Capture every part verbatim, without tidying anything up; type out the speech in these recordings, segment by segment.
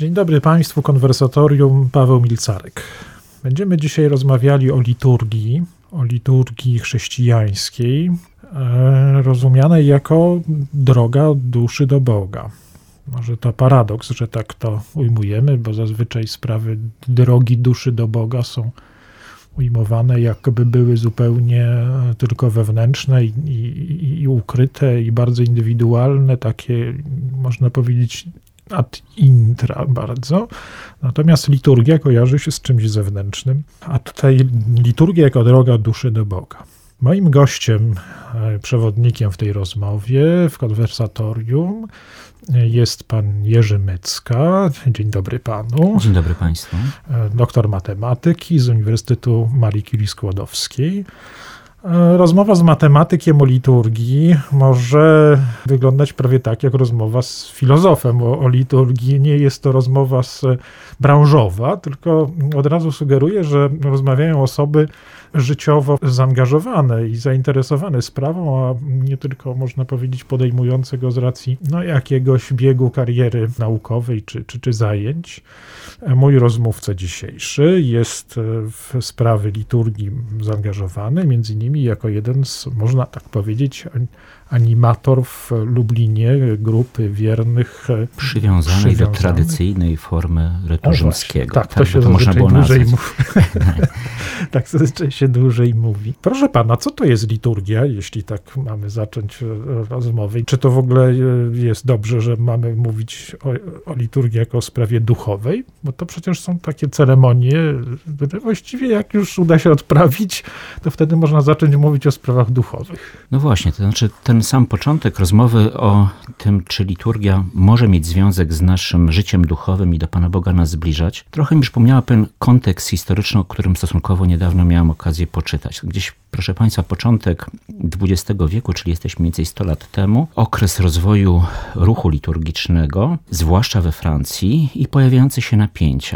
Dzień dobry Państwu, Konwersatorium, Paweł Milcarek. Będziemy dzisiaj rozmawiali o liturgii, o liturgii chrześcijańskiej, e, rozumianej jako droga duszy do Boga. Może to paradoks, że tak to ujmujemy, bo zazwyczaj sprawy drogi duszy do Boga są ujmowane, jakby były zupełnie tylko wewnętrzne i, i, i ukryte i bardzo indywidualne, takie można powiedzieć ad intra bardzo. Natomiast liturgia kojarzy się z czymś zewnętrznym, a tutaj liturgia jako droga duszy do Boga. Moim gościem, przewodnikiem w tej rozmowie, w konwersatorium jest pan Jerzy Mycka. Dzień dobry panu. Dzień dobry państwu. Doktor matematyki z Uniwersytetu Marii Curie Skłodowskiej. Rozmowa z matematykiem o liturgii może wyglądać prawie tak, jak rozmowa z filozofem o, o liturgii. Nie jest to rozmowa z, branżowa, tylko od razu sugeruję, że rozmawiają osoby życiowo zaangażowane i zainteresowane sprawą, a nie tylko, można powiedzieć, podejmujące go z racji no, jakiegoś biegu kariery naukowej czy, czy, czy zajęć. Mój rozmówca dzisiejszy jest w sprawy liturgii zaangażowany, między innymi jako jeden z, można tak powiedzieć, animator w Lublinie grupy wiernych przywiązanej, przywiązanej. do tradycyjnej formy rytu rzymskiego. Tak, tak, to się to można było dłużej mówi. Tak zazwyczaj się dłużej mówi. Proszę pana, co to jest liturgia, jeśli tak mamy zacząć rozmowę? Czy to w ogóle jest dobrze, że mamy mówić o, o liturgii jako o sprawie duchowej? Bo to przecież są takie ceremonie, które właściwie jak już uda się odprawić, to wtedy można zacząć mówić o sprawach duchowych. No właśnie, to znaczy ten sam początek rozmowy o tym, czy liturgia może mieć związek z naszym życiem duchowym i do Pana Boga nas zbliżać, trochę mi przypomniała pewien kontekst historyczny, o którym stosunkowo niedawno miałem okazję poczytać. Gdzieś, proszę Państwa, początek dwudziestego wieku, czyli jesteśmy mniej więcej sto lat temu, okres rozwoju ruchu liturgicznego, zwłaszcza we Francji, i pojawiające się napięcia.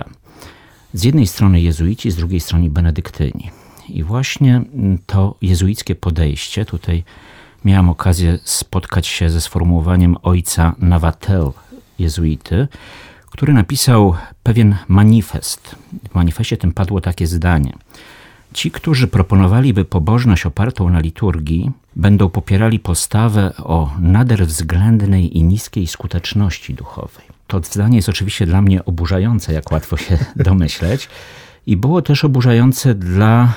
Z jednej strony jezuici, z drugiej strony benedyktyni. I właśnie to jezuickie podejście, tutaj miałem okazję spotkać się ze sformułowaniem ojca Navatel, jezuity, który napisał pewien manifest. W manifestie tym padło takie zdanie. Ci, którzy proponowaliby pobożność opartą na liturgii, będą popierali postawę o nader względnej i niskiej skuteczności duchowej. To zdanie jest oczywiście dla mnie oburzające, jak łatwo się domyśleć. I było też oburzające dla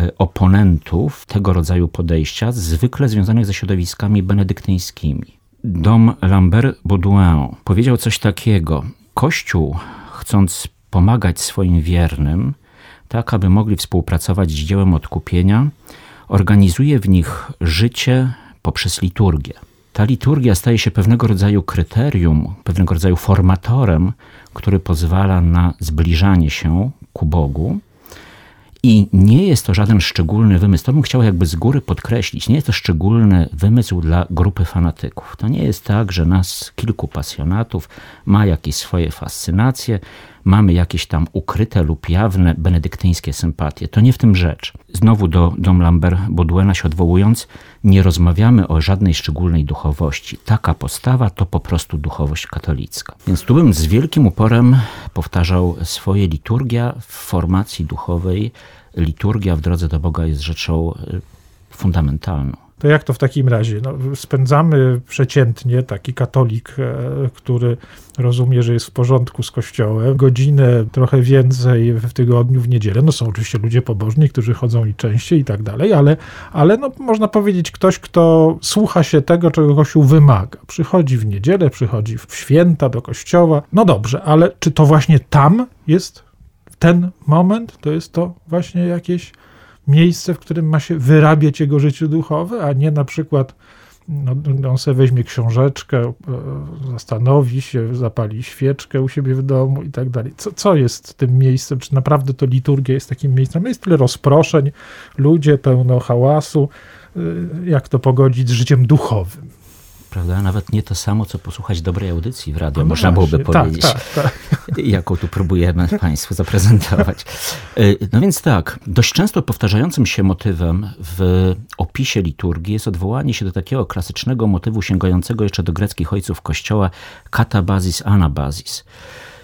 oponentów tego rodzaju podejścia, zwykle związanych ze środowiskami benedyktyńskimi. Dom Lambert Baudouin powiedział coś takiego. Kościół, chcąc pomagać swoim wiernym, tak aby mogli współpracować z dziełem odkupienia, organizuje w nich życie poprzez liturgię. Ta liturgia staje się pewnego rodzaju kryterium, pewnego rodzaju formatorem, który pozwala na zbliżanie się ku Bogu. I nie jest to żaden szczególny wymysł. To bym chciał jakby z góry podkreślić. Nie jest to szczególny wymysł dla grupy fanatyków. To nie jest tak, że nas kilku pasjonatów ma jakieś swoje fascynacje, mamy jakieś tam ukryte lub jawne benedyktyńskie sympatie. To nie w tym rzecz. Znowu do Dom Lambert Bauduina się odwołując, nie rozmawiamy o żadnej szczególnej duchowości. Taka postawa to po prostu duchowość katolicka. Więc tu bym z wielkim uporem powtarzał swoje liturgia w formacji duchowej. Liturgia w drodze do Boga jest rzeczą fundamentalną. To jak to w takim razie? No, spędzamy przeciętnie, taki katolik, który rozumie, że jest w porządku z Kościołem, godzinę, trochę więcej w tygodniu, w niedzielę. No są oczywiście ludzie pobożni, którzy chodzą i częściej i tak dalej, ale, ale no, można powiedzieć ktoś, kto słucha się tego, czego Kościół wymaga. Przychodzi w niedzielę, przychodzi w święta do Kościoła. No dobrze, ale czy to właśnie tam jest ten moment? To jest to właśnie jakieś miejsce, w którym ma się wyrabiać jego życie duchowe, a nie na przykład no, on sobie weźmie książeczkę, zastanowi się, zapali świeczkę u siebie w domu i tak dalej. Co, co jest tym miejscem? Czy naprawdę to liturgia jest takim miejscem? Jest tyle rozproszeń, ludzie, pełno hałasu. Jak to pogodzić z życiem duchowym? Prawda? Nawet nie to samo, co posłuchać dobrej audycji w radio, no można byłoby powiedzieć, tak, tak, tak. jaką tu próbujemy Państwu zaprezentować. No więc tak, dość często powtarzającym się motywem w opisie liturgii jest odwołanie się do takiego klasycznego motywu sięgającego jeszcze do greckich ojców Kościoła, katabazis, anabazis.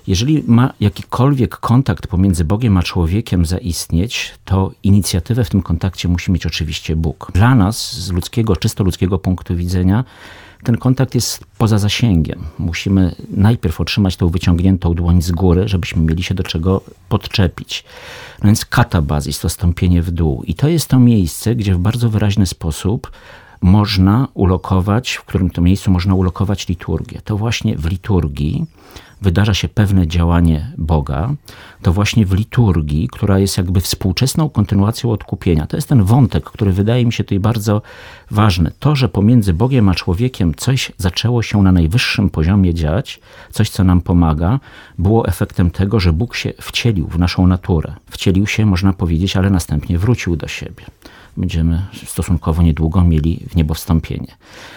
Jeżeli ma jakikolwiek kontakt pomiędzy Bogiem a człowiekiem zaistnieć, to inicjatywę w tym kontakcie musi mieć oczywiście Bóg. Dla nas, z ludzkiego, czysto ludzkiego punktu widzenia, ten kontakt jest poza zasięgiem. Musimy najpierw otrzymać tą wyciągniętą dłoń z góry, żebyśmy mieli się do czego podczepić. No więc katabazis, to stąpienie w dół. I to jest to miejsce, gdzie w bardzo wyraźny sposób można ulokować, w którym to miejscu można ulokować liturgię. To właśnie w liturgii wydarza się pewne działanie Boga, to właśnie w liturgii, która jest jakby współczesną kontynuacją odkupienia. To jest ten wątek, który wydaje mi się tutaj bardzo ważny. To, że pomiędzy Bogiem a człowiekiem coś zaczęło się na najwyższym poziomie dziać, coś, co nam pomaga, było efektem tego, że Bóg się wcielił w naszą naturę. Wcielił się, można powiedzieć, ale następnie wrócił do siebie. Będziemy stosunkowo niedługo mieli w niebo wstąpienie.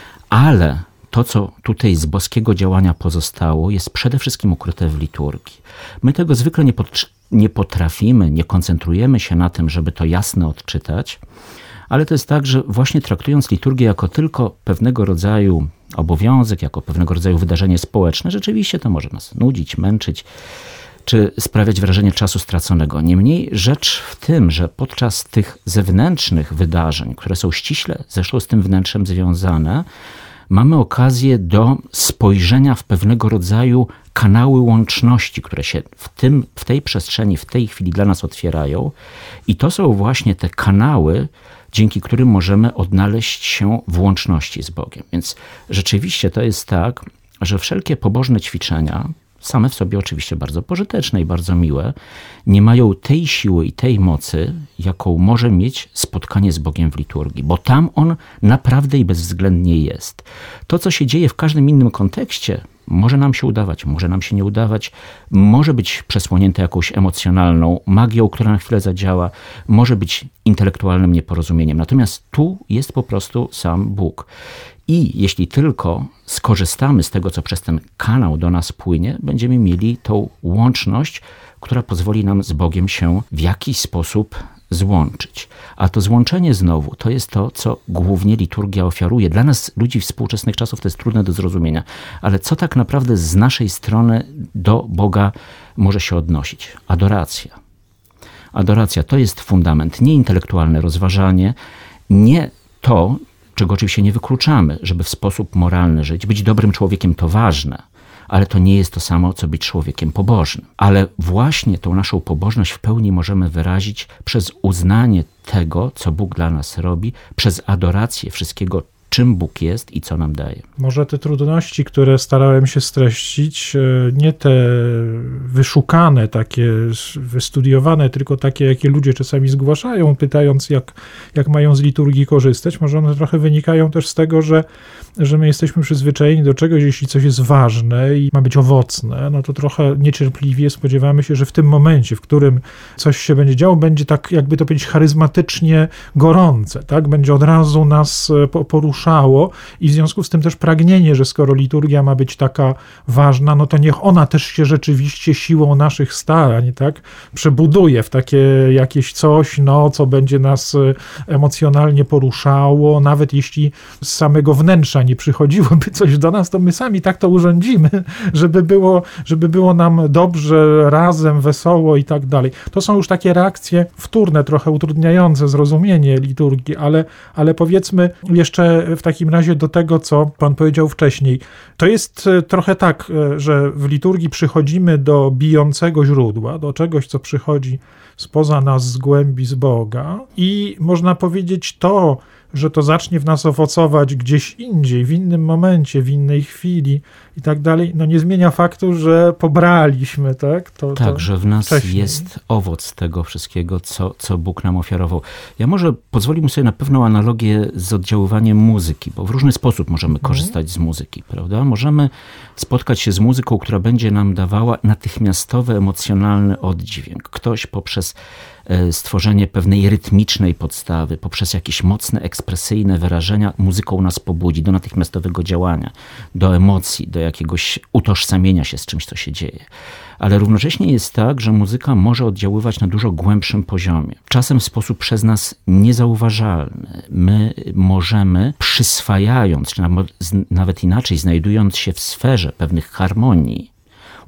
Ale to, co tutaj z boskiego działania pozostało, jest przede wszystkim ukryte w liturgii. My tego zwykle nie, pot- nie potrafimy, nie koncentrujemy się na tym, żeby to jasno odczytać, ale to jest tak, że właśnie traktując liturgię jako tylko pewnego rodzaju obowiązek, jako pewnego rodzaju wydarzenie społeczne, rzeczywiście to może nas nudzić, męczyć, czy sprawiać wrażenie czasu straconego. Niemniej rzecz w tym, że podczas tych zewnętrznych wydarzeń, które są ściśle zresztą z tym wnętrzem związane, mamy okazję do spojrzenia w pewnego rodzaju kanały łączności, które się w, tym, w tej przestrzeni, w tej chwili dla nas otwierają. I to są właśnie te kanały, dzięki którym możemy odnaleźć się w łączności z Bogiem. Więc rzeczywiście to jest tak, że wszelkie pobożne ćwiczenia, same w sobie oczywiście bardzo pożyteczne i bardzo miłe, nie mają tej siły i tej mocy, jaką może mieć spotkanie z Bogiem w liturgii, bo tam on naprawdę i bezwzględnie jest. To, co się dzieje w każdym innym kontekście, może nam się udawać, może nam się nie udawać, może być przesłonięte jakąś emocjonalną magią, która na chwilę zadziała, może być intelektualnym nieporozumieniem. Natomiast tu jest po prostu sam Bóg. I jeśli tylko skorzystamy z tego, co przez ten kanał do nas płynie, będziemy mieli tą łączność, która pozwoli nam z Bogiem się w jakiś sposób złączyć. A to złączenie znowu, to jest to, co głównie liturgia ofiaruje. Dla nas, ludzi współczesnych czasów, to jest trudne do zrozumienia. Ale co tak naprawdę z naszej strony do Boga może się odnosić? Adoracja. Adoracja to jest fundament, nie intelektualne rozważanie, nie to, czego oczywiście nie wykluczamy, żeby w sposób moralny żyć. Być dobrym człowiekiem to ważne, ale to nie jest to samo, co być człowiekiem pobożnym. Ale właśnie tą naszą pobożność w pełni możemy wyrazić przez uznanie tego, co Bóg dla nas robi, przez adorację wszystkiego, czym Bóg jest i co nam daje. Może te trudności, które starałem się streścić, nie te wyszukane, takie wystudiowane, tylko takie, jakie ludzie czasami zgłaszają, pytając, jak, jak mają z liturgii korzystać, może one trochę wynikają też z tego, że, że my jesteśmy przyzwyczajeni do czegoś, jeśli coś jest ważne i ma być owocne, no to trochę niecierpliwie spodziewamy się, że w tym momencie, w którym coś się będzie działo, będzie tak, jakby to powiedzieć, charyzmatycznie gorące, tak? Będzie od razu nas poruszało i w związku z tym też pragnienie, że skoro liturgia ma być taka ważna, no to niech ona też się rzeczywiście siłą naszych starań, tak, przebuduje w takie jakieś coś, no, co będzie nas emocjonalnie poruszało, nawet jeśli z samego wnętrza nie przychodziłoby coś do nas, to my sami tak to urządzimy, żeby było, żeby było nam dobrze, razem, wesoło i tak dalej. To są już takie reakcje wtórne, trochę utrudniające zrozumienie liturgii, ale, ale powiedzmy jeszcze w takim razie do tego, co pan powiedział wcześniej. To jest trochę tak, że w liturgii przychodzimy do bijącego źródła, do czegoś, co przychodzi spoza nas, z głębi, z Boga i można powiedzieć to, że to zacznie w nas owocować gdzieś indziej, w innym momencie, w innej chwili i tak dalej, no nie zmienia faktu, że pobraliśmy, tak? To, tak, to że w nas wcześniej jest owoc tego wszystkiego, co, co Bóg nam ofiarował. Ja może pozwolimy sobie na pewną analogię z oddziaływaniem muzyki, bo w różny sposób możemy hmm. korzystać z muzyki, prawda? Możemy spotkać się z muzyką, która będzie nam dawała natychmiastowy, emocjonalny oddźwięk. Ktoś poprzez stworzenie pewnej rytmicznej podstawy, poprzez jakieś mocne, ekspresyjne wyrażenia, muzyką nas pobudzi do natychmiastowego działania, do emocji, do jakiegoś utożsamienia się z czymś, co się dzieje. Ale równocześnie jest tak, że muzyka może oddziaływać na dużo głębszym poziomie. Czasem w sposób przez nas niezauważalny. My możemy, przyswajając, czy nawet inaczej, znajdując się w sferze pewnych harmonii,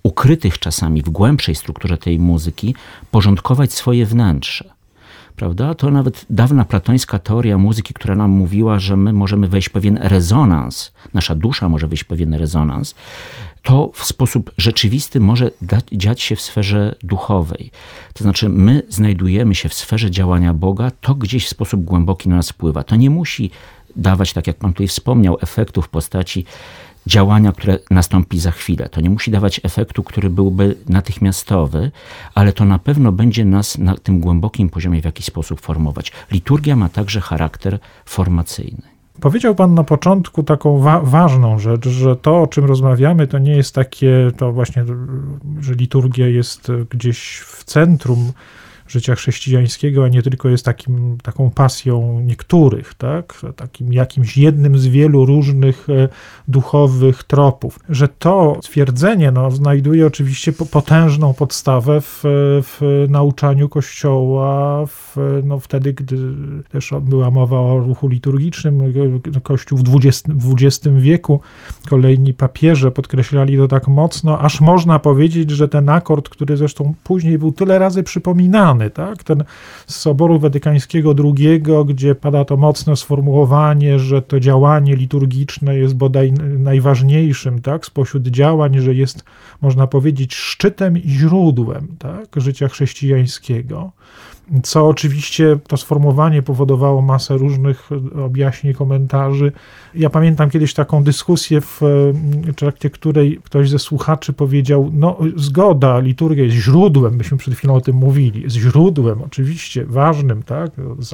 ukrytych czasami w głębszej strukturze tej muzyki, porządkować swoje wnętrze. Prawda? To nawet dawna platońska teoria muzyki, która nam mówiła, że my możemy wejść w pewien rezonans, nasza dusza może wejść w pewien rezonans, to w sposób rzeczywisty może dać, dziać się w sferze duchowej. To znaczy my znajdujemy się w sferze działania Boga, to gdzieś w sposób głęboki na nas wpływa. To nie musi dawać, tak jak pan tutaj wspomniał, efektu w postaci działania, które nastąpi za chwilę. To nie musi dawać efektu, który byłby natychmiastowy, ale to na pewno będzie nas na tym głębokim poziomie w jakiś sposób formować. Liturgia ma także charakter formacyjny. Powiedział pan na początku taką wa- ważną rzecz, że to, o czym rozmawiamy, to nie jest takie, to właśnie, że liturgia jest gdzieś w centrum życia chrześcijańskiego, a nie tylko jest takim, taką pasją niektórych, tak? Takim jakimś jednym z wielu różnych duchowych tropów. Że to twierdzenie no, znajduje oczywiście potężną podstawę w, w nauczaniu Kościoła, w, no, wtedy, gdy też była mowa o ruchu liturgicznym. Kościół w dwudziestym wieku, kolejni papieże podkreślali to tak mocno, aż można powiedzieć, że ten akord, który zresztą później był tyle razy przypominany, tak? Ten z Soboru Watykańskiego drugiego, gdzie pada to mocne sformułowanie, że to działanie liturgiczne jest bodaj najważniejszym, tak? Spośród działań, że jest, można powiedzieć, szczytem i źródłem, tak? Życia chrześcijańskiego. Co oczywiście to sformułowanie powodowało masę różnych objaśnień, komentarzy. Ja pamiętam kiedyś taką dyskusję, w trakcie której ktoś ze słuchaczy powiedział, no zgoda, liturgia jest źródłem, myśmy przed chwilą o tym mówili, jest źródłem oczywiście ważnym, tak,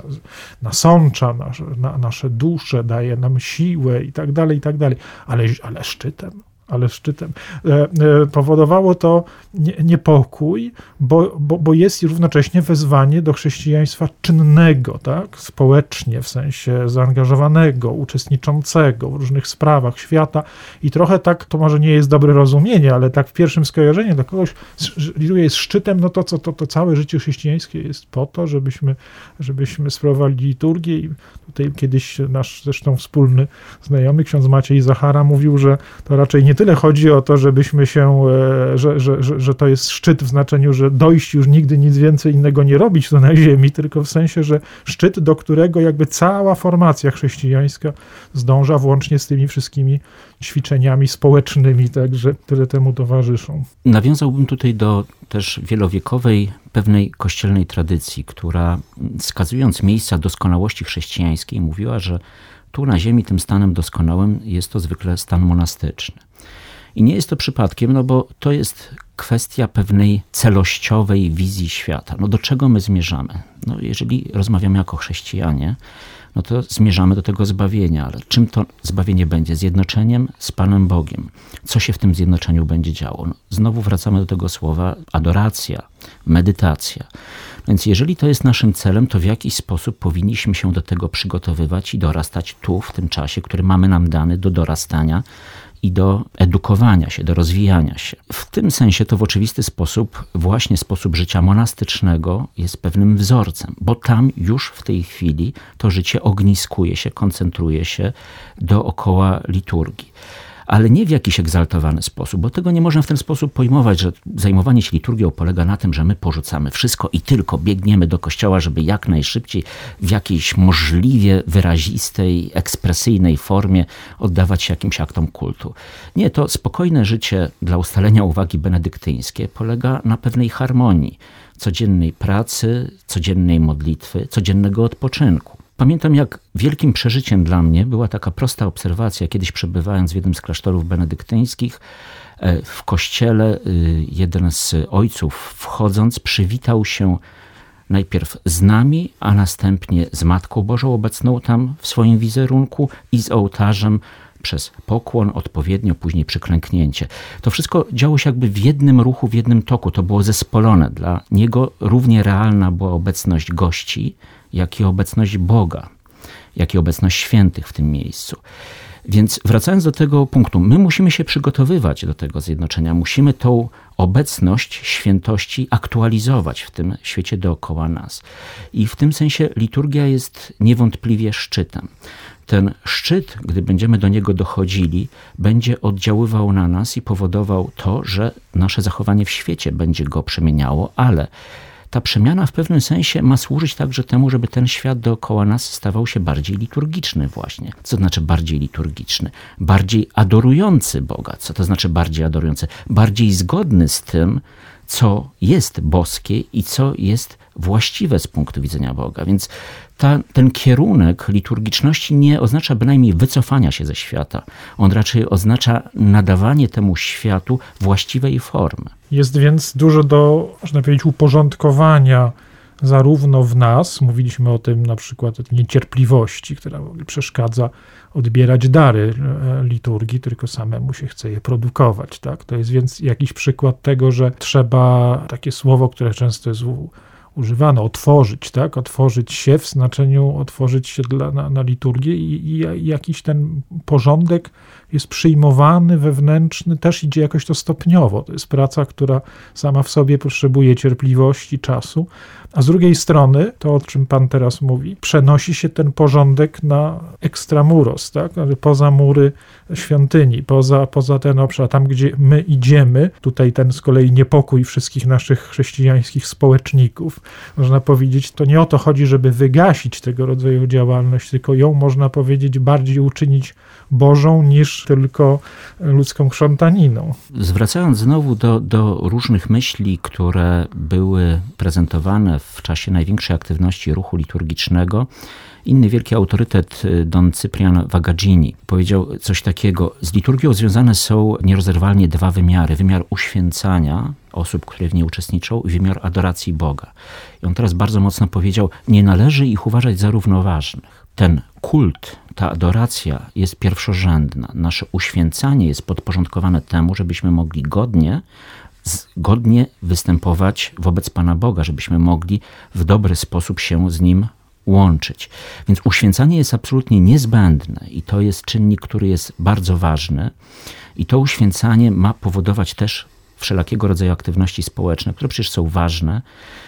nasącza nasze, na, nasze dusze, daje nam siłę i tak dalej, i tak dalej, ale, ale szczytem. ale szczytem. Powodowało to niepokój, bo, bo, bo jest równocześnie wezwanie do chrześcijaństwa czynnego, tak? Społecznie, w sensie zaangażowanego, uczestniczącego w różnych sprawach świata i trochę tak, to może nie jest dobre rozumienie, ale tak w pierwszym skojarzeniu dla kogoś, że liturgia jest szczytem, no to, co, to, to całe życie chrześcijańskie jest po to, żebyśmy, żebyśmy sprawowali liturgię i tutaj kiedyś nasz zresztą wspólny znajomy, ksiądz Maciej Zachara mówił, że to raczej nie tyle chodzi o to, żebyśmy się, że, że, że, że to jest szczyt w znaczeniu, że dojść już nigdy nic więcej innego nie robić tu na ziemi, tylko w sensie, że szczyt, do którego jakby cała formacja chrześcijańska zdąża, włącznie z tymi wszystkimi ćwiczeniami społecznymi, także, które temu towarzyszą. Nawiązałbym tutaj do też wielowiekowej pewnej kościelnej tradycji, która wskazując miejsca doskonałości chrześcijańskiej mówiła, że tu na ziemi tym stanem doskonałym jest to zwykle stan monastyczny. I nie jest to przypadkiem, no bo to jest kwestia pewnej celościowej wizji świata. No do czego my zmierzamy? No jeżeli rozmawiamy jako chrześcijanie, no to zmierzamy do tego zbawienia, ale czym to zbawienie będzie? Zjednoczeniem z Panem Bogiem. Co się w tym zjednoczeniu będzie działo? No, znowu wracamy do tego słowa adoracja, medytacja. Więc jeżeli to jest naszym celem, to w jakiś sposób powinniśmy się do tego przygotowywać i dorastać tu, w tym czasie, który mamy nam dany do dorastania i do edukowania się, do rozwijania się. W tym sensie to w oczywisty sposób, właśnie sposób życia monastycznego jest pewnym wzorcem, bo tam już w tej chwili to życie ogniskuje się, koncentruje się dookoła liturgii. Ale nie w jakiś egzaltowany sposób, bo tego nie można w ten sposób pojmować, że zajmowanie się liturgią polega na tym, że my porzucamy wszystko i tylko biegniemy do kościoła, żeby jak najszybciej w jakiejś możliwie wyrazistej, ekspresyjnej formie oddawać się jakimś aktom kultu. Nie, to spokojne życie dla ustalenia uwagi benedyktyńskie polega na pewnej harmonii codziennej pracy, codziennej modlitwy, codziennego odpoczynku. Pamiętam, jak wielkim przeżyciem dla mnie była taka prosta obserwacja, kiedyś przebywając w jednym z klasztorów benedyktyńskich, w kościele jeden z ojców wchodząc przywitał się najpierw z nami, a następnie z Matką Bożą obecną tam w swoim wizerunku i z ołtarzem przez pokłon, odpowiednio później przyklęknięcie. To wszystko działo się jakby w jednym ruchu, w jednym toku. To było zespolone. Dla niego równie realna była obecność gości, jak i obecność Boga, jak i obecność świętych w tym miejscu. Więc wracając do tego punktu, my musimy się przygotowywać do tego zjednoczenia. Musimy tą obecność świętości aktualizować w tym świecie dookoła nas. I w tym sensie liturgia jest niewątpliwie szczytem. Ten szczyt, gdy będziemy do niego dochodzili, będzie oddziaływał na nas i powodował to, że nasze zachowanie w świecie będzie go przemieniało, ale ta przemiana w pewnym sensie ma służyć także temu, żeby ten świat dookoła nas stawał się bardziej liturgiczny właśnie. Co to znaczy bardziej liturgiczny? Bardziej adorujący Boga. Co to znaczy bardziej adorujący? Bardziej zgodny z tym, co jest boskie i co jest właściwe z punktu widzenia Boga. Więc ta, ten kierunek liturgiczności nie oznacza bynajmniej wycofania się ze świata. On raczej oznacza nadawanie temu światu właściwej formy. Jest więc dużo do, można powiedzieć, uporządkowania zarówno w nas, mówiliśmy o tym na przykład o tej niecierpliwości, która przeszkadza odbierać dary liturgii, tylko samemu się chce je produkować. Tak? To jest więc jakiś przykład tego, że trzeba, takie słowo, które często jest u, używane, otworzyć, tak? Otworzyć się w znaczeniu, otworzyć się dla, na, na liturgię i, i jakiś ten porządek jest przyjmowany, wewnętrzny, też idzie jakoś to stopniowo. To jest praca, która sama w sobie potrzebuje cierpliwości, czasu, a z drugiej strony, to o czym Pan teraz mówi, przenosi się ten porządek na extramuros, tak? Poza mury świątyni, poza, poza ten obszar, tam gdzie my idziemy, tutaj ten z kolei niepokój wszystkich naszych chrześcijańskich społeczników, można powiedzieć, to nie o to chodzi, żeby wygasić tego rodzaju działalność, tylko ją, można powiedzieć, bardziej uczynić Bożą niż tylko ludzką krzątaniną. Zwracając znowu do, do różnych myśli, które były prezentowane w czasie największej aktywności ruchu liturgicznego, inny wielki autorytet, Don Cyprian Vagagini, powiedział coś takiego: z liturgią związane są nierozerwalnie dwa wymiary. Wymiar uświęcania osób, które w niej uczestniczą, i wymiar adoracji Boga. I on teraz bardzo mocno powiedział, nie należy ich uważać za równoważnych. Ten kult, ta adoracja jest pierwszorzędna. Nasze uświęcanie jest podporządkowane temu, żebyśmy mogli godnie, godnie występować wobec Pana Boga, żebyśmy mogli w dobry sposób się z Nim łączyć. Więc uświęcanie jest absolutnie niezbędne i to jest czynnik, który jest bardzo ważny. I to uświęcanie ma powodować też wszelakiego rodzaju aktywności społeczne, które przecież są ważne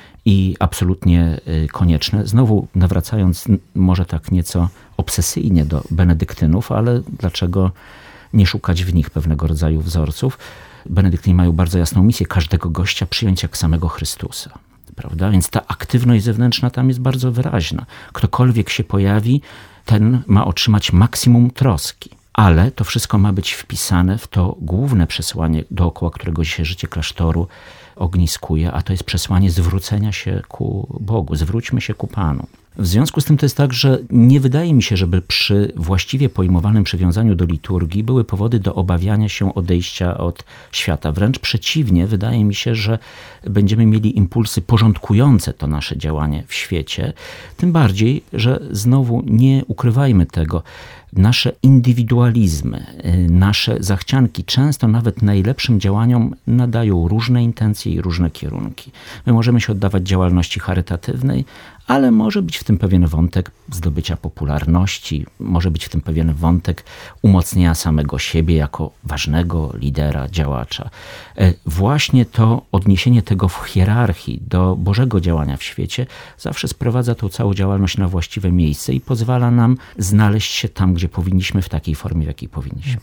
i absolutnie konieczne. Znowu nawracając może tak nieco obsesyjnie do benedyktynów, ale dlaczego nie szukać w nich pewnego rodzaju wzorców? Benedyktyni mają bardzo jasną misję każdego gościa przyjąć jak samego Chrystusa. Prawda? Więc ta aktywność zewnętrzna tam jest bardzo wyraźna. Ktokolwiek się pojawi, ten ma otrzymać maksimum troski. Ale to wszystko ma być wpisane w to główne przesłanie, dookoła którego się życie klasztoru ogniskuje, a to jest przesłanie zwrócenia się ku Bogu. Zwróćmy się ku Panu. W związku z tym to jest tak, że nie wydaje mi się, żeby przy właściwie pojmowanym przywiązaniu do liturgii były powody do obawiania się odejścia od świata. Wręcz przeciwnie, wydaje mi się, że będziemy mieli impulsy porządkujące to nasze działanie w świecie. Tym bardziej, że znowu nie ukrywajmy tego, nasze indywidualizmy, nasze zachcianki często nawet najlepszym działaniom nadają różne intencje i różne kierunki. My możemy się oddawać działalności charytatywnej, ale może być w tym pewien wątek zdobycia popularności, może być w tym pewien wątek umocnienia samego siebie jako ważnego lidera, działacza. Właśnie to odniesienie tego w hierarchii do Bożego działania w świecie zawsze sprowadza tą całą działalność na właściwe miejsce i pozwala nam znaleźć się tam, gdzie powinniśmy, w takiej formie, w jakiej powinniśmy.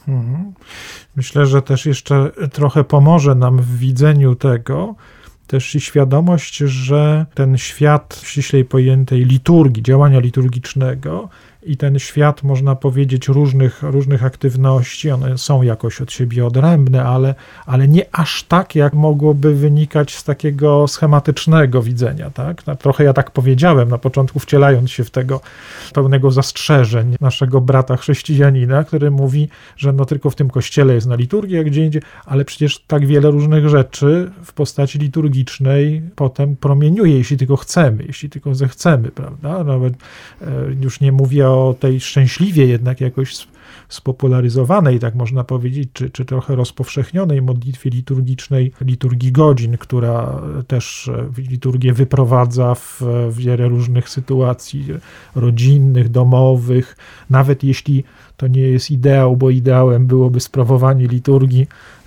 Myślę, że też jeszcze trochę pomoże nam w widzeniu tego, też i świadomość, że ten świat ściślej pojętej liturgii, działania liturgicznego i ten świat, można powiedzieć, różnych, różnych aktywności, one są jakoś od siebie odrębne, ale, ale nie aż tak, jak mogłoby wynikać z takiego schematycznego widzenia. Tak? Trochę ja tak powiedziałem na początku, wcielając się w tego pełnego zastrzeżeń naszego brata chrześcijanina, który mówi, że no tylko w tym kościele jest na liturgii, jak gdzie indziej, ale przecież tak wiele różnych rzeczy w postaci liturgicznej potem promieniuje, jeśli tylko chcemy, jeśli tylko zechcemy, prawda? Nawet e, już nie mówię o tej szczęśliwie jednak jakoś spopularyzowanej, tak można powiedzieć, czy, czy trochę rozpowszechnionej modlitwie liturgicznej, liturgii godzin, która też liturgię wyprowadza w wiele różnych sytuacji rodzinnych, domowych, nawet jeśli to nie jest ideał, bo ideałem byłoby sprawowanie liturgii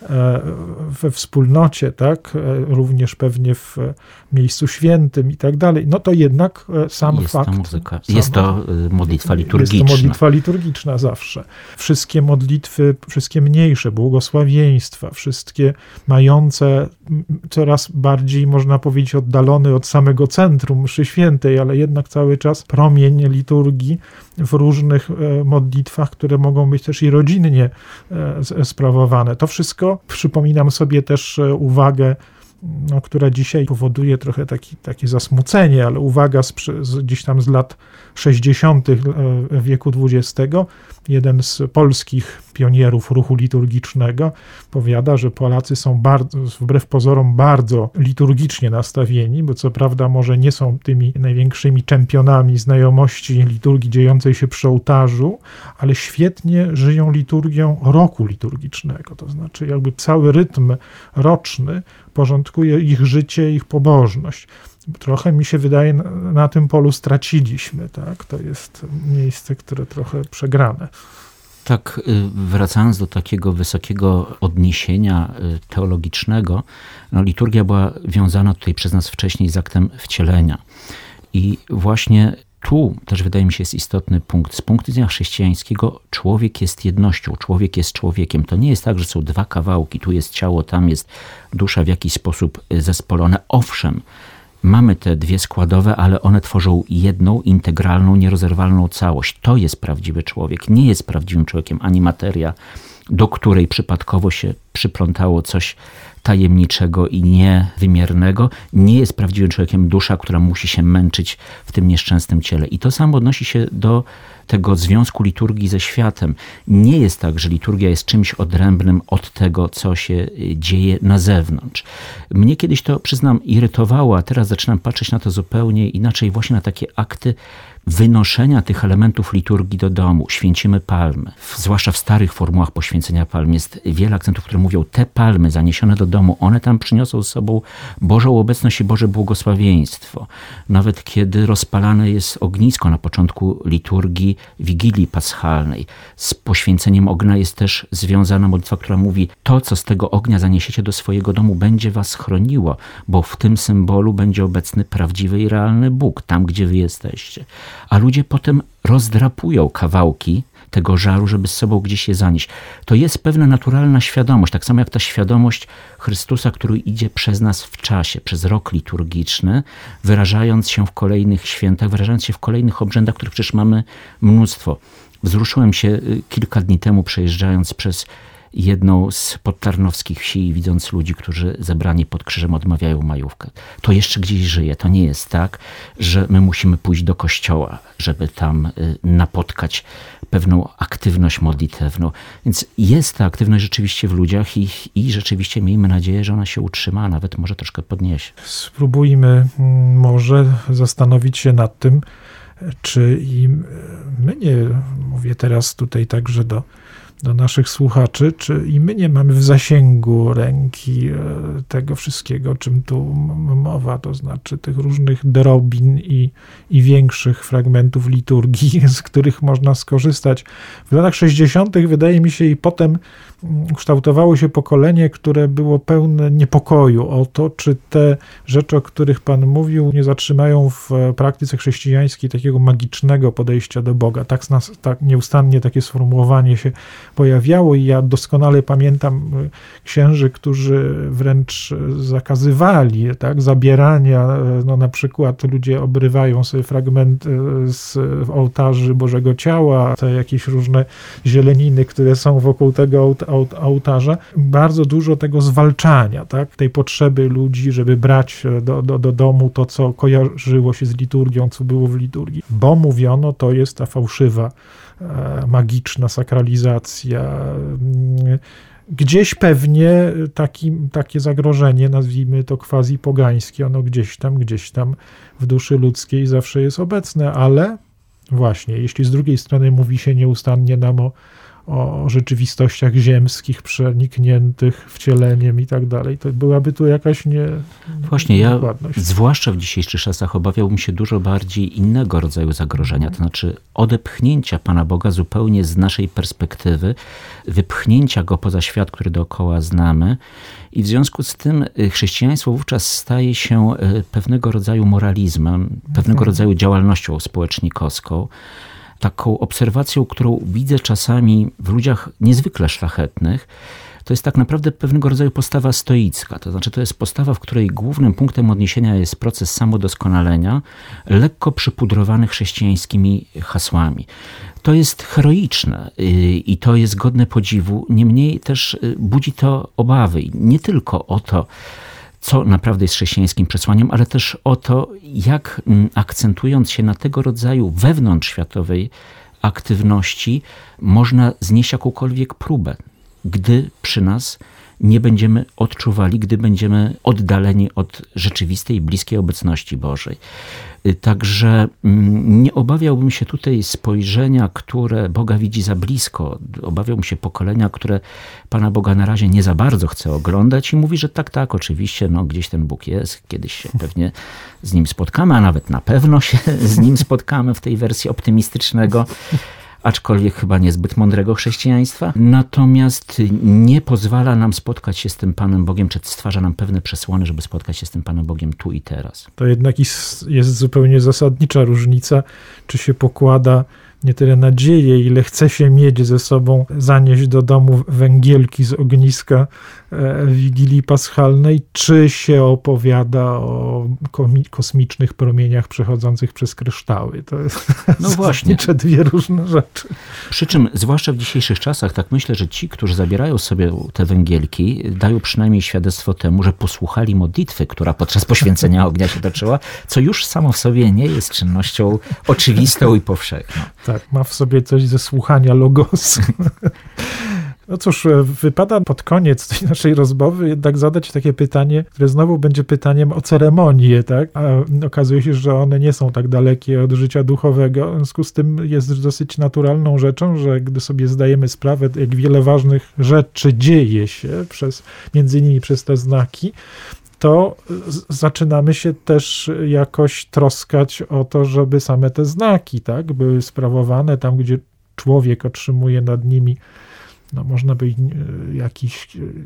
we wspólnocie, tak, również pewnie w miejscu świętym i tak dalej, no to jednak sam jest fakt... To muzyka. Jest to modlitwa liturgiczna. Jest to modlitwa liturgiczna zawsze. Wszystkie modlitwy, wszystkie mniejsze, błogosławieństwa, wszystkie mające coraz bardziej, można powiedzieć, oddalony od samego centrum mszy świętej, ale jednak cały czas promień liturgii w różnych modlitwach, które mogą być też i rodzinnie sprawowane. To wszystko, przypominam sobie też uwagę, no, która dzisiaj powoduje trochę taki, takie zasmucenie, ale uwaga z, z, gdzieś tam z lat sześćdziesiątych wieku dwudziestego. Jeden z polskich pionierów ruchu liturgicznego powiada, że Polacy są bardzo, wbrew pozorom bardzo liturgicznie nastawieni, bo co prawda może nie są tymi największymi czempionami znajomości liturgii dziejącej się przy ołtarzu, ale świetnie żyją liturgią roku liturgicznego. To znaczy jakby cały rytm roczny porządkuje ich życie, ich pobożność. Trochę mi się wydaje, na, na tym polu straciliśmy, tak? To jest miejsce, które trochę przegrane. Tak, wracając do takiego wysokiego odniesienia teologicznego, no, liturgia była wiązana tutaj przez nas wcześniej z aktem wcielenia. I właśnie tu też wydaje mi się jest istotny punkt. Z punktu widzenia chrześcijańskiego człowiek jest jednością, człowiek jest człowiekiem. To nie jest tak, że są dwa kawałki, tu jest ciało, tam jest dusza w jakiś sposób zespolone. Owszem, mamy te dwie składowe, ale one tworzą jedną, integralną, nierozerwalną całość. To jest prawdziwy człowiek. Nie jest prawdziwym człowiekiem ani materia, do której przypadkowo się przyplątało coś tajemniczego i niewymiernego. Nie jest prawdziwym człowiekiem dusza, która musi się męczyć w tym nieszczęsnym ciele. I to samo odnosi się do tego związku liturgii ze światem. Nie jest tak, że liturgia jest czymś odrębnym od tego, co się dzieje na zewnątrz. Mnie kiedyś to, przyznam, irytowało, a teraz zaczynam patrzeć na to zupełnie inaczej, właśnie na takie akty wynoszenia tych elementów liturgii do domu. Święcimy palmy. Zwłaszcza w starych formułach poświęcenia palm jest wiele akcentów, które mówią, te palmy zaniesione do domu, one tam przyniosą z sobą Bożą obecność i Boże błogosławieństwo. Nawet kiedy rozpalane jest ognisko na początku liturgii Wigilii Paschalnej, z poświęceniem ognia jest też związana modlitwa, która mówi, to co z tego ognia zaniesiecie do swojego domu będzie was chroniło, bo w tym symbolu będzie obecny prawdziwy i realny Bóg, tam gdzie wy jesteście. A ludzie potem rozdrapują kawałki tego żaru, żeby z sobą gdzieś je zanieść. To jest pewna naturalna świadomość, tak samo jak ta świadomość Chrystusa, który idzie przez nas w czasie, przez rok liturgiczny, wyrażając się w kolejnych świętach, wyrażając się w kolejnych obrzędach, których przecież mamy mnóstwo. Wzruszyłem się kilka dni temu, przejeżdżając przez jedną z podtarnowskich wsi i widząc ludzi, którzy zebrani pod krzyżem odmawiają majówkę. To jeszcze gdzieś żyje. To nie jest tak, że my musimy pójść do kościoła, żeby tam napotkać pewną aktywność modlitewną. Więc jest ta aktywność rzeczywiście w ludziach i, i rzeczywiście miejmy nadzieję, że ona się utrzyma, a nawet może troszkę podniesie. Spróbujmy może zastanowić się nad tym, czy i my nie, mówię teraz tutaj także do do naszych słuchaczy, czy i my nie mamy w zasięgu ręki tego wszystkiego, o czym tu mowa, to znaczy tych różnych drobin i, i większych fragmentów liturgii, z których można skorzystać. W latach sześćdziesiątych wydaje mi się i potem kształtowało się pokolenie, które było pełne niepokoju o to, czy te rzeczy, o których Pan mówił, nie zatrzymają w praktyce chrześcijańskiej takiego magicznego podejścia do Boga. Tak, nas, tak nieustannie takie sformułowanie się pojawiało i ja doskonale pamiętam księży, którzy wręcz zakazywali tak, zabierania, no na przykład ludzie obrywają sobie fragment z ołtarzy Bożego Ciała, te jakieś różne zieleniny, które są wokół tego ołtarza. Bardzo dużo tego zwalczania, tak, tej potrzeby ludzi, żeby brać do, do, do domu to, co kojarzyło się z liturgią, co było w liturgii. Bo mówiono, to jest ta fałszywa magiczna sakralizacja. Gdzieś pewnie taki, takie zagrożenie, nazwijmy to quasi-pogańskie, ono gdzieś tam, gdzieś tam w duszy ludzkiej zawsze jest obecne, ale właśnie, jeśli z drugiej strony mówi się nieustannie nam o, o rzeczywistościach ziemskich przenikniętych wcieleniem i tak dalej. To byłaby tu jakaś nie... Właśnie, ja zwłaszcza w dzisiejszych czasach obawiałbym się dużo bardziej innego rodzaju zagrożenia, to znaczy odepchnięcia Pana Boga zupełnie z naszej perspektywy, wypchnięcia Go poza świat, który dookoła znamy. I w związku z tym chrześcijaństwo wówczas staje się pewnego rodzaju moralizmem, pewnego rodzaju działalnością społecznikowską, taką obserwacją, którą widzę czasami w ludziach niezwykle szlachetnych. To jest tak naprawdę pewnego rodzaju postawa stoicka. To znaczy to jest postawa, w której głównym punktem odniesienia jest proces samodoskonalenia, lekko przypudrowany chrześcijańskimi hasłami. To jest heroiczne i to jest godne podziwu, niemniej też budzi to obawy. Nie tylko o to, co naprawdę jest chrześcijańskim przesłaniem, ale też o to, jak akcentując się na tego rodzaju wewnątrzświatowej aktywności, można znieść jakąkolwiek próbę, gdy przy nas nie będziemy odczuwali, gdy będziemy oddaleni od rzeczywistej, bliskiej obecności Bożej. Także nie obawiałbym się tutaj spojrzenia, które Boga widzi za blisko. Obawiałbym się pokolenia, które Pana Boga na razie nie za bardzo chce oglądać i mówi, że tak, tak, oczywiście, no gdzieś ten Bóg jest, kiedyś się pewnie z Nim spotkamy, a nawet na pewno się z Nim spotkamy w tej wersji optymistycznego, aczkolwiek chyba niezbyt mądrego chrześcijaństwa. Natomiast nie pozwala nam spotkać się z tym Panem Bogiem, czy stwarza nam pewne przesłany, żeby spotkać się z tym Panem Bogiem tu i teraz. To jednak jest zupełnie zasadnicza różnica, czy się pokłada nie tyle nadzieję, ile chce się mieć ze sobą, zanieść do domu węgielki z ogniska Wigilii Paschalnej, czy się opowiada o kosmicznych promieniach przechodzących przez kryształy. To no właśnie. Są dwie różne rzeczy. Przy czym, zwłaszcza w dzisiejszych czasach, tak myślę, że ci, którzy zabierają sobie te węgielki, dają przynajmniej świadectwo temu, że posłuchali modlitwy, która podczas poświęcenia ognia się toczyła, co już samo w sobie nie jest czynnością oczywistą i powszechną. Tak, ma w sobie coś ze słuchania logosu. No cóż, wypada pod koniec tej naszej rozmowy jednak zadać takie pytanie, które znowu będzie pytaniem o ceremonię, tak? A okazuje się, że one nie są tak dalekie od życia duchowego. W związku z tym jest dosyć naturalną rzeczą, że gdy sobie zdajemy sprawę, jak wiele ważnych rzeczy dzieje się przez, między innymi przez te znaki, to zaczynamy się też jakoś troskać o to, żeby same te znaki, tak, były sprawowane tam, gdzie człowiek otrzymuje nad nimi, no można by jakiś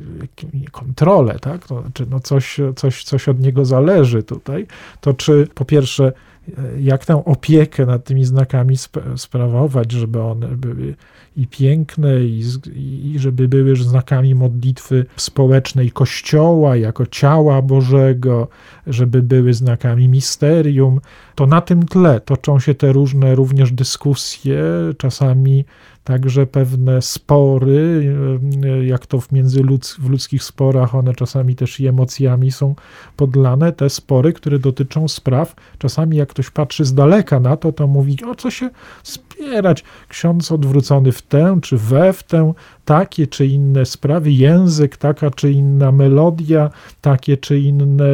kontrolę, tak, to znaczy no coś, coś, coś od niego zależy tutaj, to czy po pierwsze jak tę opiekę nad tymi znakami sp- sprawować, żeby one były i piękne, i, i żeby były znakami modlitwy społecznej Kościoła, jako ciała Bożego, żeby były znakami misterium. To na tym tle toczą się te różne również dyskusje, czasami także pewne spory, jak to w międzyludz, w ludzkich sporach, one czasami też i emocjami są podlane, te spory, które dotyczą spraw, czasami jak ktoś patrzy z daleka na to, to mówi, o co się spierać, ksiądz odwrócony w tę czy we w tę, takie czy inne sprawy, język, taka czy inna melodia, takie czy inne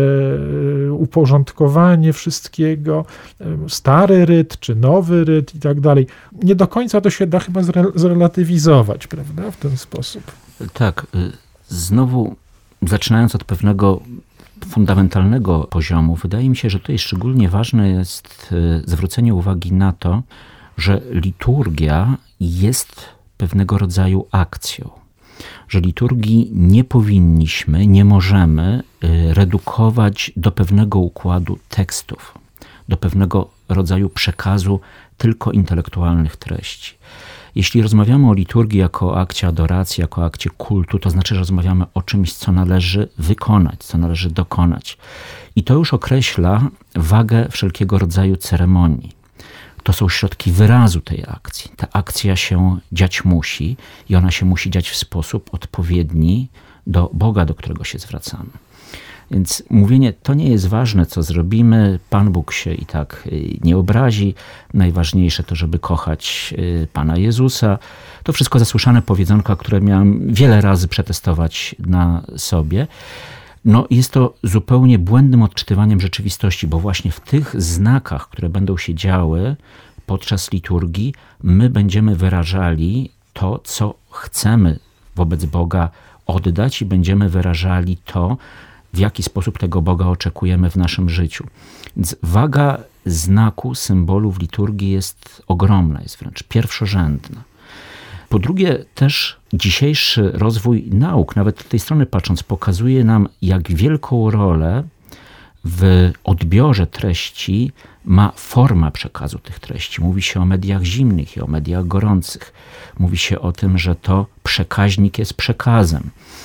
uporządkowanie wszystkiego, stary ryt czy nowy ryt i tak dalej. Nie do końca to się da chyba zrelatywizować, prawda, w ten sposób. Tak, znowu zaczynając od pewnego fundamentalnego poziomu, wydaje mi się, że tutaj szczególnie ważne jest zwrócenie uwagi na to, że liturgia jest pewnego rodzaju akcją. Że liturgii nie powinniśmy, nie możemy redukować do pewnego układu tekstów, do pewnego rodzaju przekazu tylko intelektualnych treści. Jeśli rozmawiamy o liturgii jako o akcie adoracji, jako o akcie kultu, to znaczy, że rozmawiamy o czymś, co należy wykonać, co należy dokonać. I to już określa wagę wszelkiego rodzaju ceremonii. To są środki wyrazu tej akcji. Ta akcja się dziać musi i ona się musi dziać w sposób odpowiedni do Boga, do którego się zwracamy. Więc mówienie, to nie jest ważne, co zrobimy, Pan Bóg się i tak nie obrazi, najważniejsze to, żeby kochać Pana Jezusa. To wszystko zasłyszane powiedzonka, które miałem wiele razy przetestować na sobie. No jest to zupełnie błędnym odczytywaniem rzeczywistości, bo właśnie w tych znakach, które będą się działy podczas liturgii, my będziemy wyrażali to, co chcemy wobec Boga oddać i będziemy wyrażali to, w jaki sposób tego Boga oczekujemy w naszym życiu. Więc waga znaku, symbolu w liturgii jest ogromna, jest wręcz pierwszorzędna. Po drugie, też dzisiejszy rozwój nauk, nawet z tej strony patrząc, pokazuje nam, jak wielką rolę w odbiorze treści ma forma przekazu tych treści. Mówi się o mediach zimnych i o mediach gorących. Mówi się o tym, że to przekaźnik jest przekazem.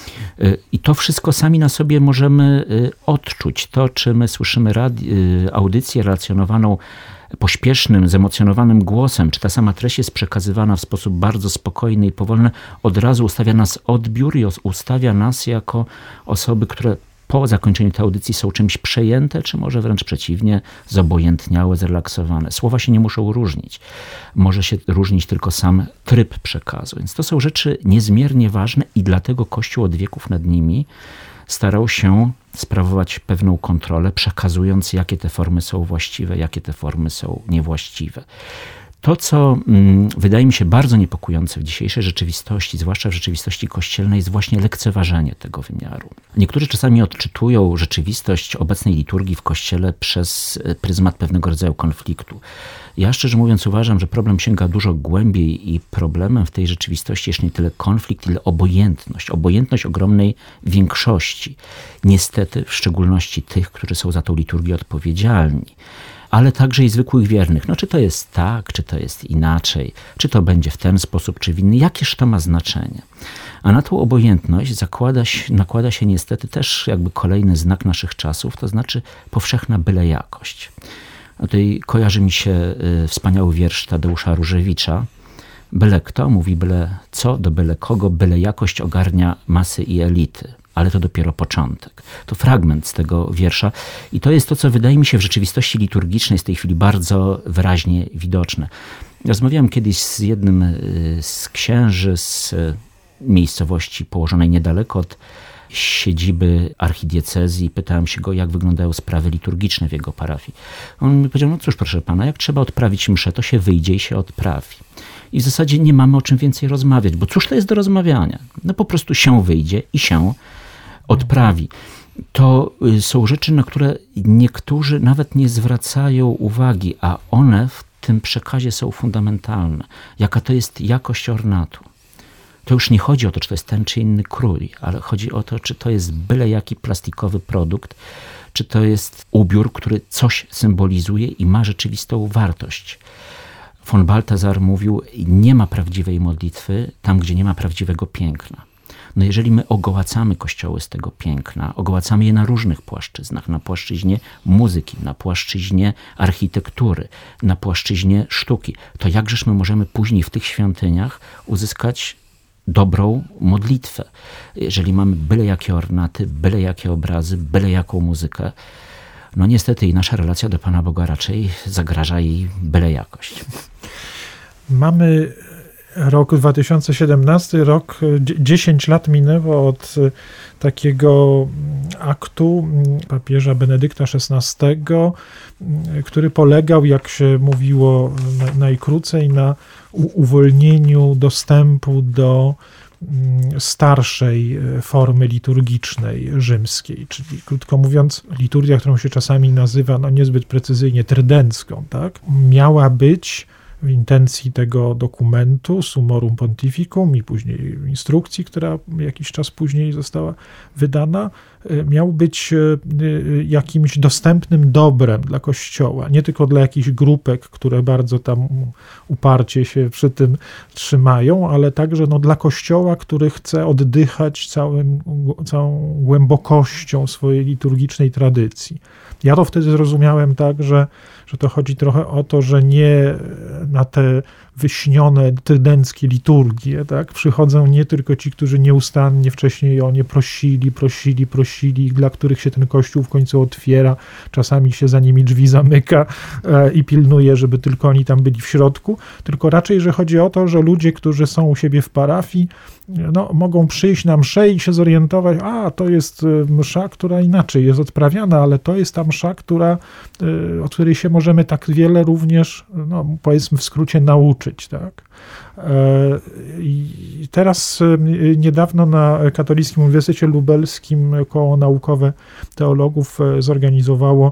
I to wszystko sami na sobie możemy odczuć. To, czy my słyszymy radi- audycję relacjonowaną pośpiesznym, zemocjonowanym głosem, czy ta sama treść jest przekazywana w sposób bardzo spokojny i powolny, od razu ustawia nas odbiór i ustawia nas jako osoby, które po zakończeniu tej audycji są czymś przejęte, czy może wręcz przeciwnie, zobojętniałe, zrelaksowane. Słowa się nie muszą różnić. Może się różnić tylko sam tryb przekazu. Więc to są rzeczy niezmiernie ważne i dlatego Kościół od wieków nad nimi starał się sprawować pewną kontrolę, przekazując, jakie te formy są właściwe, jakie te formy są niewłaściwe. To, co mm, wydaje mi się bardzo niepokojące w dzisiejszej rzeczywistości, zwłaszcza w rzeczywistości kościelnej, jest właśnie lekceważenie tego wymiaru. Niektórzy czasami odczytują rzeczywistość obecnej liturgii w Kościele przez pryzmat pewnego rodzaju konfliktu. Ja szczerze mówiąc uważam, że problem sięga dużo głębiej i problemem w tej rzeczywistości jest nie tyle konflikt, ile obojętność. Obojętność ogromnej większości. Niestety, w szczególności tych, którzy są za tą liturgię odpowiedzialni. Ale także i zwykłych wiernych. No czy to jest tak, czy to jest inaczej, czy to będzie w ten sposób, czy w inny, jakież to ma znaczenie. A na tą obojętność zakłada się, nakłada się niestety też jakby kolejny znak naszych czasów, to znaczy powszechna bylejakość. Tutaj kojarzy mi się y, wspaniały wiersz Tadeusza Różewicza. Byle kto mówi byle co do byle kogo, byle jakość ogarnia masy i elity. Ale to dopiero początek. To fragment z tego wiersza i to jest to, co wydaje mi się w rzeczywistości liturgicznej jest w tej chwili bardzo wyraźnie widoczne. Rozmawiałem kiedyś z jednym z księży z miejscowości położonej niedaleko od siedziby archidiecezji i pytałem się go, jak wyglądają sprawy liturgiczne w jego parafii. On mi powiedział, no cóż proszę pana, jak trzeba odprawić mszę, to się wyjdzie i się odprawi. I w zasadzie nie mamy o czym więcej rozmawiać, bo cóż to jest do rozmawiania? No po prostu się wyjdzie i się odprawi. To są rzeczy, na które niektórzy nawet nie zwracają uwagi, a one w tym przekazie są fundamentalne. Jaka to jest jakość ornatu. To już nie chodzi o to, czy to jest ten czy inny krój, ale chodzi o to, czy to jest byle jaki plastikowy produkt, czy to jest ubiór, który coś symbolizuje i ma rzeczywistą wartość. Von Balthasar mówił, nie ma prawdziwej modlitwy tam, gdzie nie ma prawdziwego piękna. No jeżeli my ogołacamy kościoły z tego piękna, ogołacamy je na różnych płaszczyznach, na płaszczyźnie muzyki, na płaszczyźnie architektury, na płaszczyźnie sztuki, to jakżeż my możemy później w tych świątyniach uzyskać dobrą modlitwę? Jeżeli mamy byle jakie ornaty, byle jakie obrazy, byle jaką muzykę, no niestety i nasza relacja do Pana Boga raczej zagraża jej byle jakość. Mamy rok dwa tysiące siedemnasty, rok, dziesięć lat minęło od takiego aktu papieża Benedykta szesnastego, który polegał, jak się mówiło najkrócej, na uwolnieniu dostępu do starszej formy liturgicznej rzymskiej, czyli krótko mówiąc liturgia, którą się czasami nazywa no niezbyt precyzyjnie trydencką, tak? Miała być w intencji tego dokumentu Summorum Pontificum i później instrukcji, która jakiś czas później została wydana, miał być jakimś dostępnym dobrem dla Kościoła, nie tylko dla jakichś grupek, które bardzo tam uparcie się przy tym trzymają, ale także no, dla Kościoła, który chce oddychać całym, całą głębokością swojej liturgicznej tradycji. Ja to wtedy zrozumiałem tak, że, że to chodzi trochę o to, że nie na te wyśnione trydenckie liturgie, tak, przychodzą nie tylko ci, którzy nieustannie wcześniej o nie prosili, prosili, prosili, dla których się ten Kościół w końcu otwiera, czasami się za nimi drzwi zamyka e, i pilnuje, żeby tylko oni tam byli w środku, tylko raczej, że chodzi o to, że ludzie, którzy są u siebie w parafii, no, mogą przyjść na mszę i się zorientować, a to jest msza, która inaczej jest odprawiana, ale to jest ta msza, która, od której się możemy tak wiele również, no, powiedzmy w skrócie, nauczyć. Tak? I teraz niedawno na Katolickim Uniwersytecie Lubelskim koło naukowe teologów zorganizowało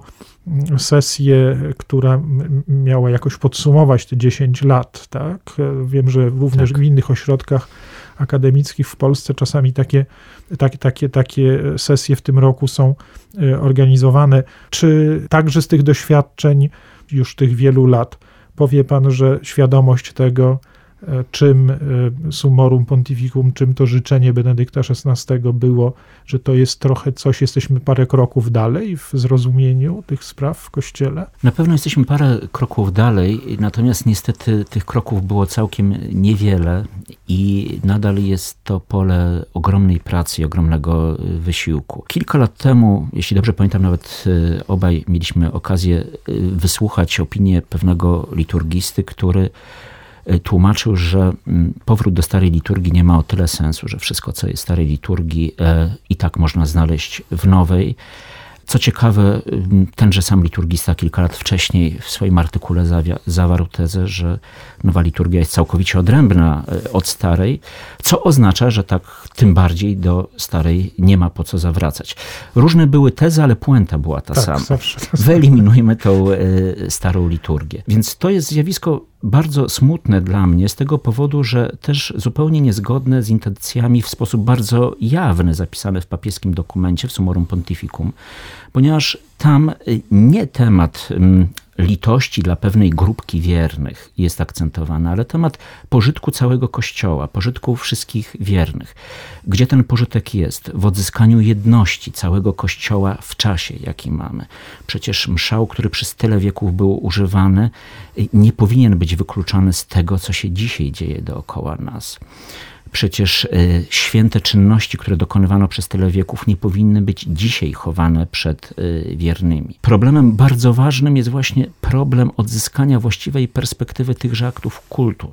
sesję, która miała jakoś podsumować te dziesięć lat. Tak? Wiem, że również tak. w innych ośrodkach akademickich w Polsce czasami takie, takie, takie, takie sesje w tym roku są organizowane. Czy także z tych doświadczeń już tych wielu lat powie pan, że świadomość tego, czym Summorum Pontificum, czym to życzenie Benedykta szesnastego było, że to jest trochę coś, jesteśmy parę kroków dalej w zrozumieniu tych spraw w Kościele? Na pewno jesteśmy parę kroków dalej, natomiast niestety tych kroków było całkiem niewiele i nadal jest to pole ogromnej pracy i ogromnego wysiłku. Kilka lat temu, jeśli dobrze pamiętam, nawet obaj mieliśmy okazję wysłuchać opinię pewnego liturgisty, który tłumaczył, że powrót do starej liturgii nie ma o tyle sensu, że wszystko, co jest w starej liturgii, i tak można znaleźć w nowej. Co ciekawe, tenże sam liturgista kilka lat wcześniej w swoim artykule zawarł tezę, że nowa liturgia jest całkowicie odrębna od starej, co oznacza, że tak tym bardziej do starej nie ma po co zawracać. Różne były tezy, ale puenta była ta tak, sama. Zawsze, Wyeliminujmy tą starą liturgię. Więc to jest zjawisko bardzo smutne dla mnie z tego powodu, że też zupełnie niezgodne z intencjami w sposób bardzo jawny zapisane w papieskim dokumencie w Summorum Pontificum, ponieważ tam nie temat litości dla pewnej grupki wiernych jest akcentowany, ale temat pożytku całego Kościoła, pożytku wszystkich wiernych. Gdzie ten pożytek jest? W odzyskaniu jedności całego Kościoła w czasie, jaki mamy. Przecież mszał, który przez tyle wieków był używany, nie powinien być wykluczany z tego, co się dzisiaj dzieje dookoła nas. Przecież święte czynności, które dokonywano przez tyle wieków, nie powinny być dzisiaj chowane przed wiernymi. Problemem bardzo ważnym jest właśnie problem odzyskania właściwej perspektywy tychże aktów kultu.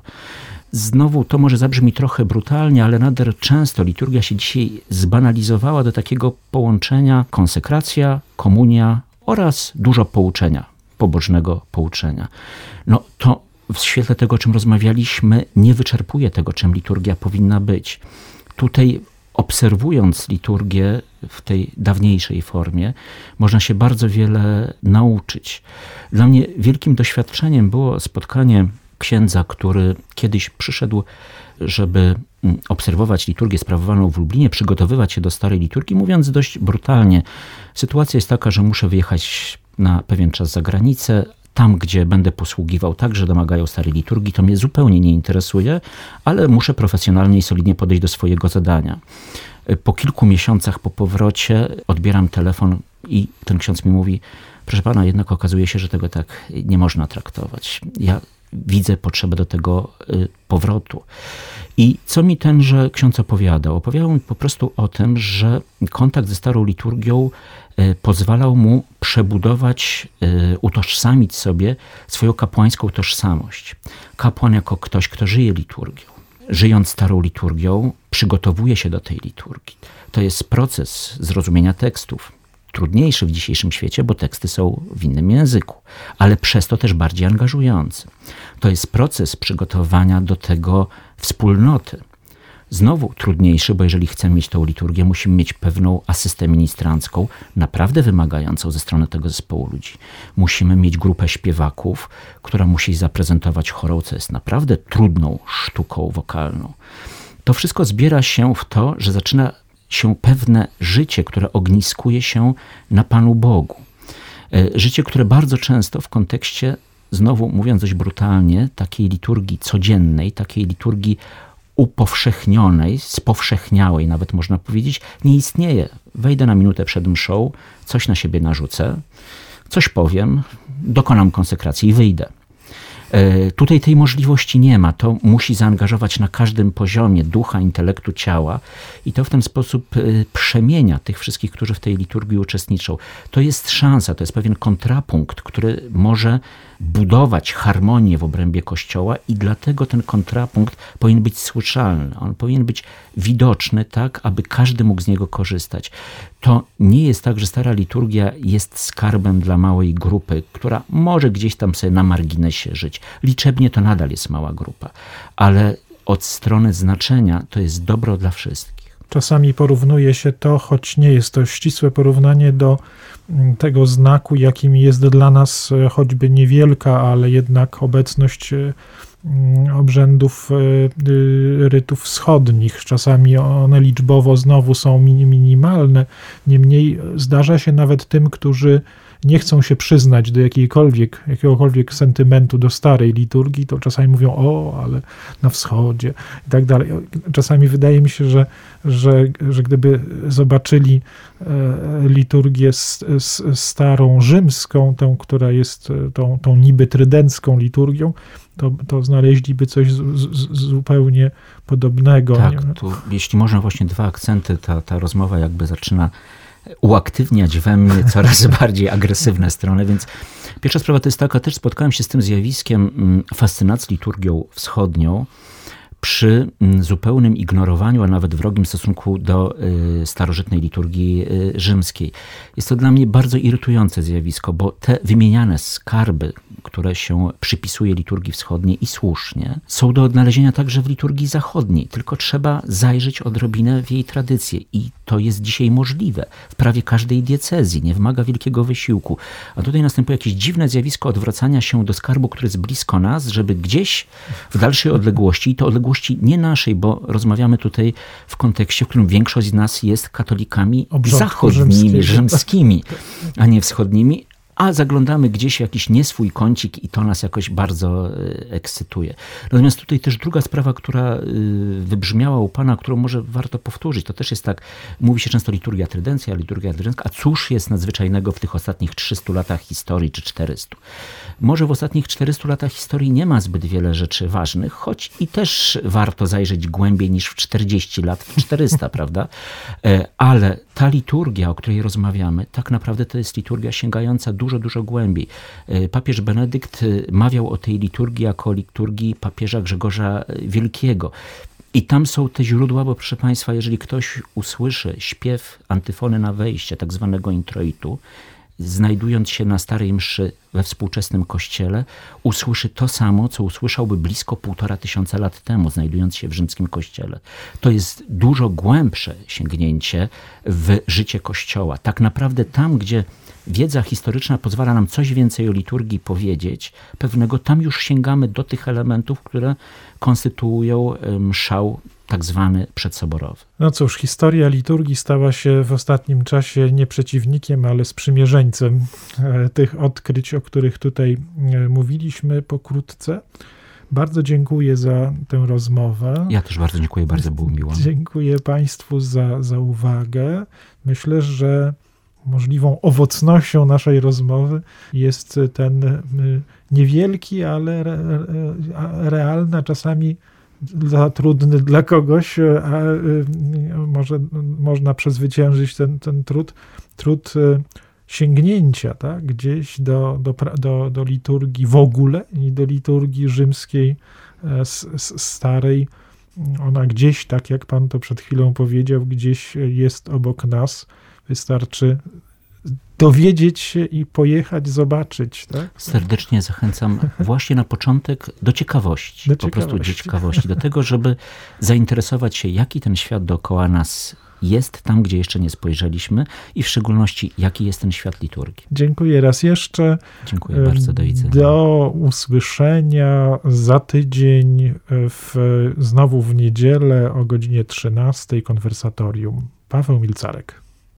Znowu to może zabrzmi trochę brutalnie, ale nader często liturgia się dzisiaj zbanalizowała do takiego połączenia konsekracja, komunia oraz dużo pouczenia, pobożnego pouczenia. No to w świetle tego, o czym rozmawialiśmy, nie wyczerpuje tego, czym liturgia powinna być. Tutaj obserwując liturgię w tej dawniejszej formie, można się bardzo wiele nauczyć. Dla mnie wielkim doświadczeniem było spotkanie księdza, który kiedyś przyszedł, żeby obserwować liturgię sprawowaną w Lublinie, przygotowywać się do starej liturgii, mówiąc dość brutalnie. Sytuacja jest taka, że muszę wyjechać na pewien czas za granicę, tam, gdzie będę posługiwał, także domagają starej liturgii, to mnie zupełnie nie interesuje, ale muszę profesjonalnie i solidnie podejść do swojego zadania. Po kilku miesiącach po powrocie odbieram telefon i ten ksiądz mi mówi: proszę pana, jednak okazuje się, że tego tak nie można traktować. Ja widzę potrzebę do tego powrotu. I co mi tenże ksiądz opowiadał? Opowiadał mi po prostu o tym, że kontakt ze starą liturgią pozwalał mu przebudować, utożsamić sobie swoją kapłańską tożsamość. Kapłan jako ktoś, kto żyje liturgią. Żyjąc starą liturgią, przygotowuje się do tej liturgii. To jest proces zrozumienia tekstów. Trudniejszy w dzisiejszym świecie, bo teksty są w innym języku, ale przez to też bardziej angażujący. To jest proces przygotowania do tego wspólnoty. Znowu trudniejszy, bo jeżeli chcemy mieć tą liturgię, musimy mieć pewną asystę ministrancką, naprawdę wymagającą ze strony tego zespołu ludzi. Musimy mieć grupę śpiewaków, która musi zaprezentować chorą, co jest naprawdę trudną sztuką wokalną. To wszystko zbiera się w to, że zaczyna się pewne życie, które ogniskuje się na Panu Bogu. Życie, które bardzo często w kontekście, znowu mówiąc dość brutalnie, takiej liturgii codziennej, takiej liturgii upowszechnionej, spowszechniałej nawet można powiedzieć, nie istnieje. Wejdę na minutę przed mszą, coś na siebie narzucę, coś powiem, dokonam konsekracji i wyjdę. Tutaj tej możliwości nie ma. To musi zaangażować na każdym poziomie ducha, intelektu, ciała i to w ten sposób przemienia tych wszystkich, którzy w tej liturgii uczestniczą. To jest szansa, to jest pewien kontrapunkt, który może budować harmonię w obrębie Kościoła i dlatego ten kontrapunkt powinien być słyszalny. On powinien być widoczny tak, aby każdy mógł z niego korzystać. To nie jest tak, że stara liturgia jest skarbem dla małej grupy, która może gdzieś tam sobie na marginesie żyć. Liczebnie to nadal jest mała grupa, ale od strony znaczenia to jest dobro dla wszystkich. Czasami porównuje się to, choć nie jest to ścisłe porównanie, do tego znaku, jakim jest dla nas choćby niewielka, ale jednak obecność obrzędów, rytów wschodnich. Czasami one liczbowo znowu są minimalne, niemniej zdarza się nawet tym, którzy nie chcą się przyznać do jakiejkolwiek, jakiegokolwiek sentymentu do starej liturgii, to czasami mówią, o, ale na wschodzie i tak dalej. Czasami wydaje mi się, że, że, że gdyby zobaczyli liturgię starą rzymską, tę, która jest tą, tą niby trydencką liturgią, to, to znaleźliby coś z, z, zupełnie podobnego. Tak, tu, jeśli można właśnie dwa akcenty, ta, ta rozmowa jakby zaczyna uaktywniać we mnie coraz bardziej agresywne strony, więc pierwsza sprawa to jest taka, też spotkałem się z tym zjawiskiem fascynacji liturgią wschodnią przy zupełnym ignorowaniu, a nawet wrogim stosunku do starożytnej liturgii rzymskiej. Jest to dla mnie bardzo irytujące zjawisko, bo te wymieniane skarby, które się przypisuje liturgii wschodniej i słusznie, są do odnalezienia także w liturgii zachodniej, tylko trzeba zajrzeć odrobinę w jej tradycję i to jest dzisiaj możliwe w prawie każdej diecezji, nie wymaga wielkiego wysiłku. A tutaj następuje jakieś dziwne zjawisko odwracania się do skarbu, który jest blisko nas, żeby gdzieś w dalszej odległości, i to odległości nie naszej, bo rozmawiamy tutaj w kontekście, w którym większość z nas jest katolikami Obrządku zachodnimi, rzymskimi, a nie wschodnimi, a zaglądamy gdzieś w jakiś nieswój kącik i to nas jakoś bardzo ekscytuje. Natomiast tutaj też druga sprawa, która wybrzmiała u Pana, którą może warto powtórzyć, to też jest tak, mówi się często liturgia trydencja, liturgia trydencka, a cóż jest nadzwyczajnego w tych ostatnich trzystu latach historii, czy czterystu? Może w ostatnich czterystu latach historii nie ma zbyt wiele rzeczy ważnych, choć i też warto zajrzeć głębiej niż w czterdzieści lat, w czterysta, prawda? Ale ta liturgia, o której rozmawiamy, tak naprawdę to jest liturgia sięgająca dużo, dużo głębiej. Papież Benedykt mawiał o tej liturgii jako o liturgii papieża Grzegorza Wielkiego. I tam są te źródła, bo proszę Państwa, jeżeli ktoś usłyszy śpiew antyfony na wejście, tak zwanego introitu, znajdując się na starej mszy we współczesnym kościele, usłyszy to samo, co usłyszałby blisko półtora tysiąca lat temu, znajdując się w rzymskim kościele. To jest dużo głębsze sięgnięcie w życie Kościoła. Tak naprawdę tam, gdzie wiedza historyczna pozwala nam coś więcej o liturgii powiedzieć, pewnego tam już sięgamy do tych elementów, które konstytuują mszał tak zwany przedsoborowy. No cóż, historia liturgii stała się w ostatnim czasie nie przeciwnikiem, ale sprzymierzeńcem tych odkryć, o których tutaj mówiliśmy pokrótce. Bardzo dziękuję za tę rozmowę. Ja też bardzo dziękuję, bardzo było miło. Dziękuję Państwu za, za uwagę. Myślę, że możliwą owocnością naszej rozmowy jest ten niewielki, ale realny, a czasami za trudny dla kogoś, a może można przezwyciężyć ten, ten trud, trud sięgnięcia, tak, gdzieś do, do, do, do liturgii w ogóle i do liturgii rzymskiej starej. Ona gdzieś, tak jak Pan to przed chwilą powiedział, gdzieś jest obok nas. Wystarczy dowiedzieć się i pojechać, zobaczyć. Tak? Serdecznie zachęcam właśnie na początek do ciekawości. Do po ciekawości. prostu do ciekawości. Do tego, żeby zainteresować się, jaki ten świat dookoła nas jest, tam gdzie jeszcze nie spojrzeliśmy i w szczególności, jaki jest ten świat liturgii. Dziękuję raz jeszcze. Dziękuję bardzo, do widzenia. Do usłyszenia za tydzień, w, znowu w niedzielę o godzinie trzynastej, konwersatorium. Paweł Milcarek.